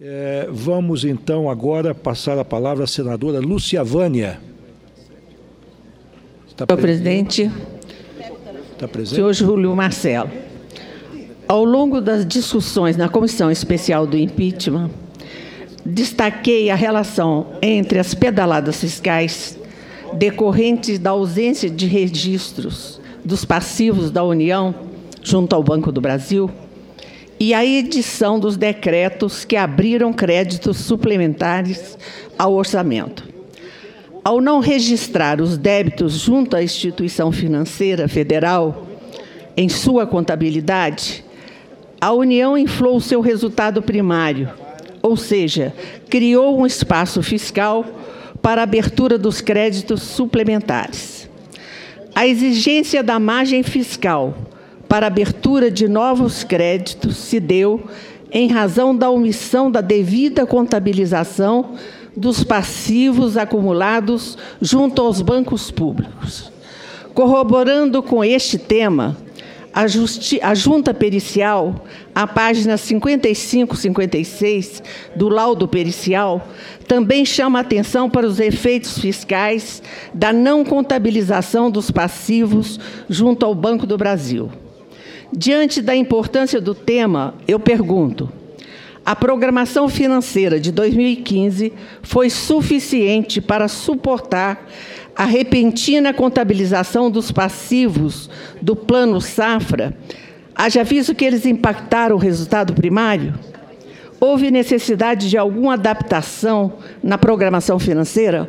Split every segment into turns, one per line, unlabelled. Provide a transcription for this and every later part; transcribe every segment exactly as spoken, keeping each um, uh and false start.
É, vamos, então, agora passar a palavra à senadora Lúcia Vânia.
Está Senhor presidente,
Está presente?
senhor Júlio Marcelo, ao longo das discussões na Comissão Especial do Impeachment, destaquei a relação entre as pedaladas fiscais decorrentes da ausência de registros dos passivos da União junto ao Banco do Brasil e a edição dos decretos que abriram créditos suplementares ao orçamento. Ao não registrar os débitos junto à instituição financeira federal em sua contabilidade, a União inflou seu resultado primário, ou seja, criou um espaço fiscal para a abertura dos créditos suplementares. A exigência da margem fiscal para a abertura de novos créditos se deu em razão da omissão da devida contabilização dos passivos acumulados junto aos bancos públicos. Corroborando com este tema, a, justi- a Junta Pericial, a página cinquenta e cinco e cinquenta e seis do laudo pericial, também chama atenção para os efeitos fiscais da não contabilização dos passivos junto ao Banco do Brasil. Diante da importância do tema, eu pergunto: a programação financeira de dois mil e quinze foi suficiente para suportar a repentina contabilização dos passivos do Plano Safra, haja visto que eles impactaram o resultado primário? Houve necessidade de alguma adaptação na programação financeira?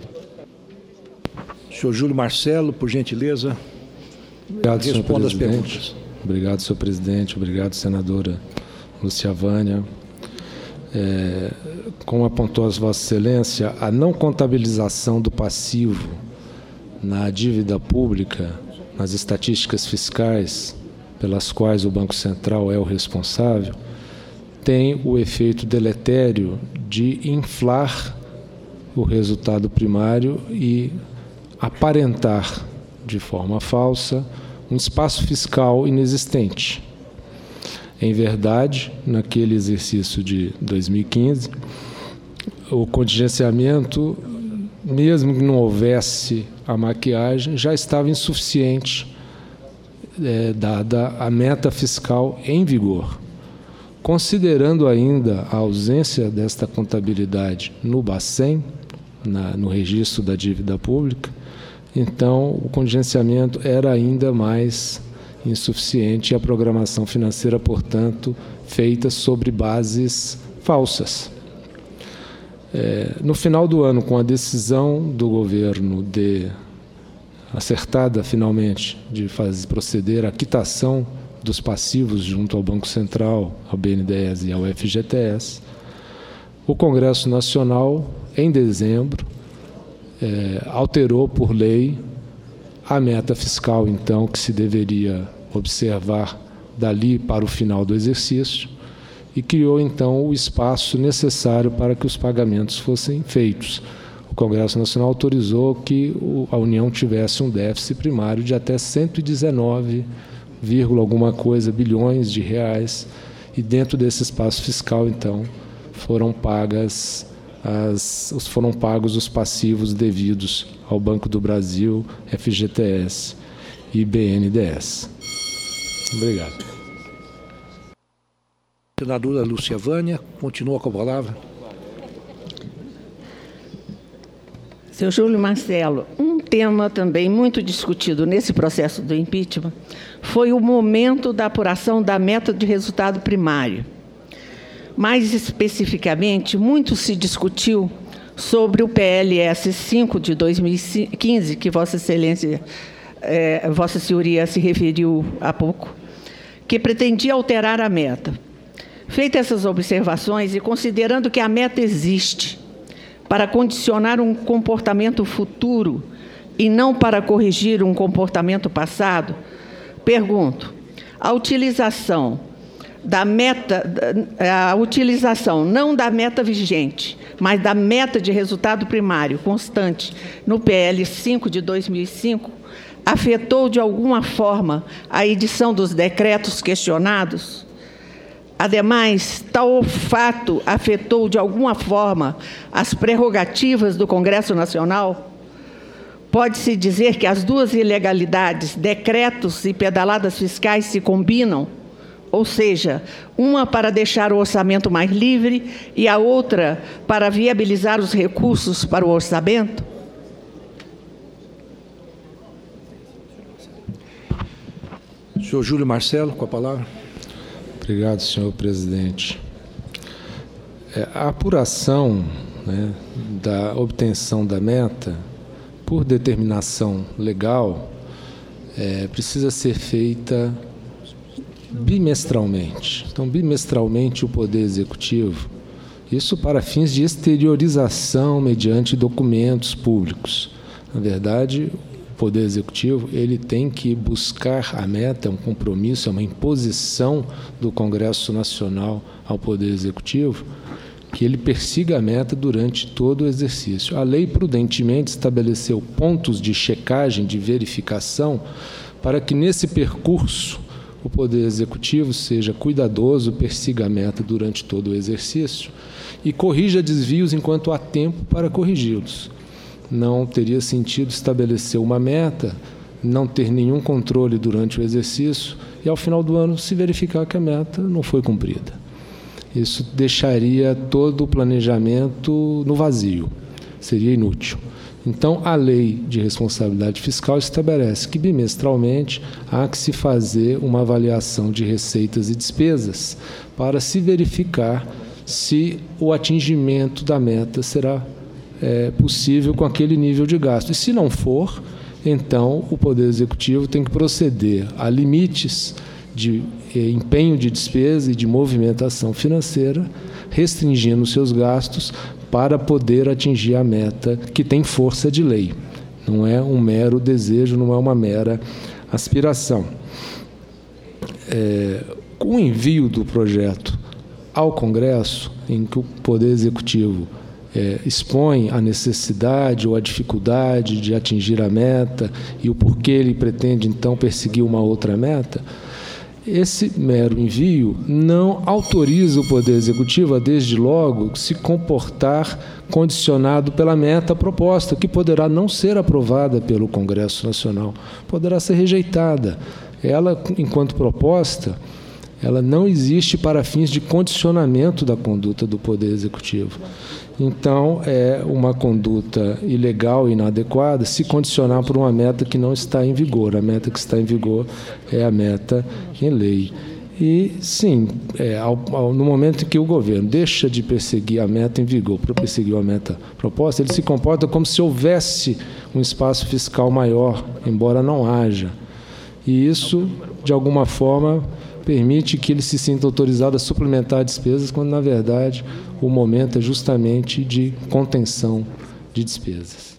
senhor Júlio Marcelo, por gentileza,
obrigado,
responda as
presidente.
perguntas.
Obrigado, senhor presidente. Obrigado, senadora Lúcia Vânia. É, como apontou a Vossa Excelência, a não contabilização do passivo na dívida pública, nas estatísticas fiscais pelas quais o Banco Central é o responsável, tem o efeito deletério de inflar o resultado primário e aparentar de forma falsa um espaço fiscal inexistente. Em verdade, naquele exercício de dois mil e quinze, o contingenciamento, mesmo que não houvesse a maquiagem, já estava insuficiente, é, dada a meta fiscal em vigor. Considerando ainda a ausência desta contabilidade no Bacen, na, no registro da dívida pública, então o contingenciamento era ainda mais insuficiente e a programação financeira, portanto, feita sobre bases falsas. É, no final do ano, com a decisão do governo de, acertada finalmente, de fazer, proceder à quitação dos passivos junto ao Banco Central, ao B N D E S e ao F G T S, o Congresso Nacional, em dezembro, é, alterou por lei a meta fiscal, então, que se deveria observar dali para o final do exercício e criou, então, o espaço necessário para que os pagamentos fossem feitos. O Congresso Nacional autorizou que a União tivesse um déficit primário de até cento e dezenove, alguma coisa, bilhões de reais, e dentro desse espaço fiscal, então, foram pagas as, foram pagos os passivos devidos ao Banco do Brasil, F G T S e B N D E S. Obrigado.
Senadora Lúcia Vânia, continua com a palavra.
senhor Júlio Marcelo, um tema também muito discutido nesse processo do impeachment foi o momento da apuração da meta de resultado primário. Mais especificamente, muito se discutiu sobre o P L S cinco de dois mil e quinze, que Vossa Excelência, é, Vossa Senhoria se referiu há pouco, que pretendia alterar a meta. Feitas essas observações e considerando que a meta existe para condicionar um comportamento futuro e não para corrigir um comportamento passado, pergunto: a utilização da meta, a utilização não da meta vigente, mas da meta de resultado primário constante no P L cinco de dois mil e cinco, afetou de alguma forma a edição dos decretos questionados? Ademais, tal fato afetou, de alguma forma, as prerrogativas do Congresso Nacional? Pode-se dizer que as duas ilegalidades, decretos e pedaladas fiscais, se combinam? Ou seja, uma para deixar o orçamento mais livre e a outra para viabilizar os recursos para o orçamento?
Senhor Júlio Marcelo, com a palavra.
Obrigado, senhor presidente. É, a apuração, né, da obtenção da meta, por determinação legal, é, precisa ser feita bimestralmente. Então, bimestralmente, o Poder Executivo, isso para fins de exteriorização mediante documentos públicos. Na verdade, o Poder Executivo ele tem que buscar a meta, é um compromisso, é uma imposição do Congresso Nacional ao Poder Executivo, que ele persiga a meta durante todo o exercício. A lei prudentemente estabeleceu pontos de checagem, de verificação, para que nesse percurso o Poder Executivo seja cuidadoso, persiga a meta durante todo o exercício e corrija desvios enquanto há tempo para corrigi-los. Não teria sentido estabelecer uma meta, não ter nenhum controle durante o exercício e, ao final do ano, se verificar que a meta não foi cumprida. Isso deixaria todo o planejamento no vazio, seria inútil. Então, a Lei de Responsabilidade Fiscal estabelece que, bimestralmente, há que se fazer uma avaliação de receitas e despesas para se verificar se o atingimento da meta será é, possível com aquele nível de gasto. E, se não for, então, o Poder Executivo tem que proceder a limites de empenho de despesa e de movimentação financeira, restringindo seus gastos para poder atingir a meta que tem força de lei. Não é um mero desejo, não é uma mera aspiração. É, com o envio do projeto ao Congresso, em que o Poder Executivo é, expõe a necessidade ou a dificuldade de atingir a meta e o porquê ele pretende, então, perseguir uma outra meta, esse mero envio não autoriza o Poder Executivo a, desde logo, se comportar condicionado pela meta proposta, que poderá não ser aprovada pelo Congresso Nacional, poderá ser rejeitada. Ela, enquanto proposta, ela não existe para fins de condicionamento da conduta do Poder Executivo. Então, é uma conduta ilegal e inadequada se condicionar por uma meta que não está em vigor. A meta que está em vigor é a meta em lei. E, sim, é, ao, ao, no momento em que o governo deixa de perseguir a meta em vigor para perseguir a meta proposta, ele se comporta como se houvesse um espaço fiscal maior, embora não haja. E isso, de alguma forma, permite que ele se sinta autorizado a suplementar despesas, quando, na verdade, o momento é justamente de contenção de despesas.